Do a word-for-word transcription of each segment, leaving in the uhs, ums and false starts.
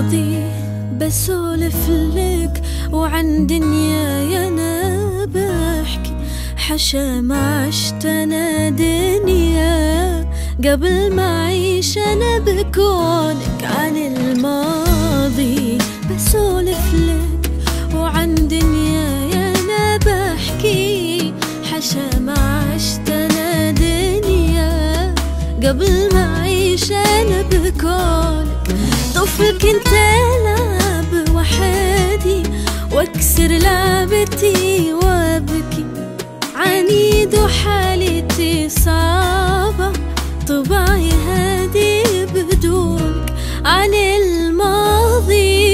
الماضي بسولف لك، وعن دنياي انا بحكي. حشا ما عشت انا دنيا قبل ما اعيش انا بكونك. عن الماضي بسولف لك، وعن دنياي انا بحكي. حشا ما عشت انا دنيا قبل ما اعيش انا بكونك. طفل كنت العب وحدي واكسر لعبتي وابكي. عنيد وحالتي صعبة، طبعي هادي بدونك. عن الماضي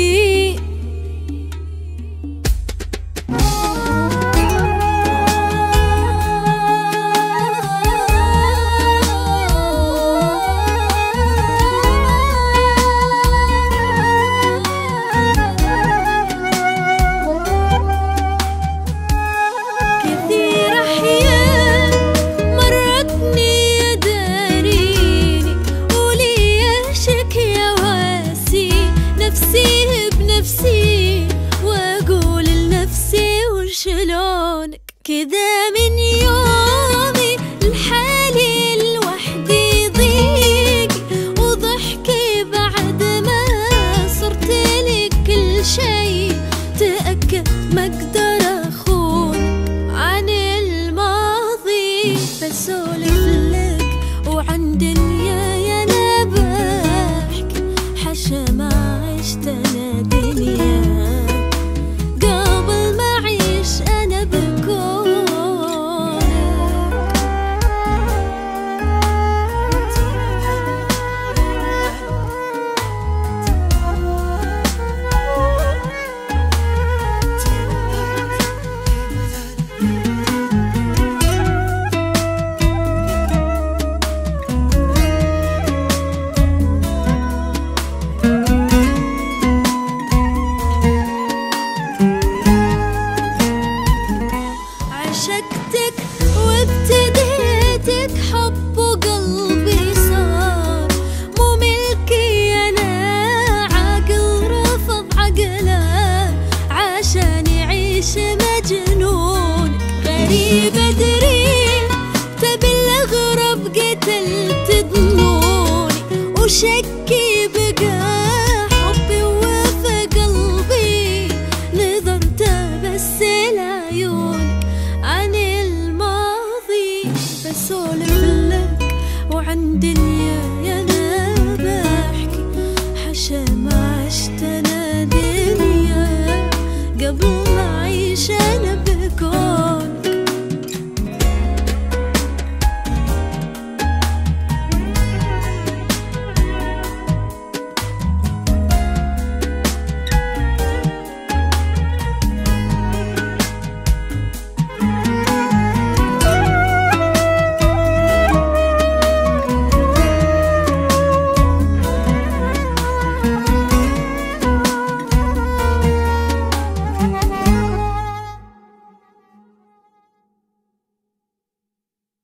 واقول لنفسي وشلونك كذا من يومي لحالي لوحدي ضيقي وضحكي بعد ما صرت لك كل شي. تأكد ما اقدر اخونك. عن الماضي بسولف لك، وعن دنياي انا بحكي. حشا ما عشت انا دنيا قبل ما اعيش انا بكونك. عشقتك وابتديتك حب وقلبي صار مو ملكي انا. عاقل رفض عقله عشان يعيش مجنون. غريب ادري تبي الاغرب قتلت ظنوني وشكي